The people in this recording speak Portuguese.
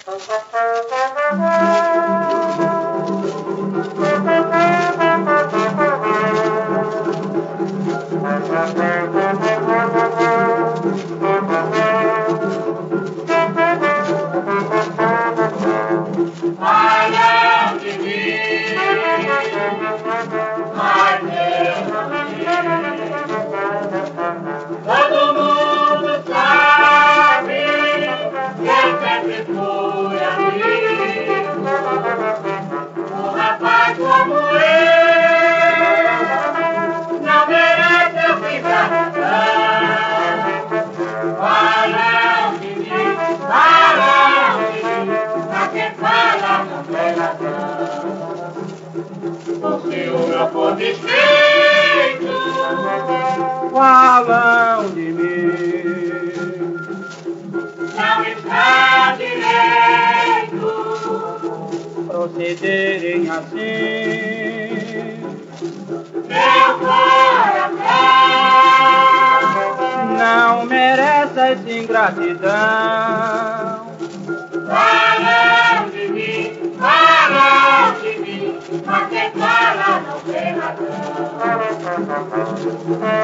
Falam de mim, mas eu não vi. Todo mundo sabe que eu sempre fui amigo. Um rapaz como eu não merece essa ingratidão. Falam de mim, pra quem fala não tem razão. Porque o meu por despeito falam de mim. não está direito Procederem assim. meu coração. Não merece essa ingratidão. Falam de mim, mas quem fala não tem razão.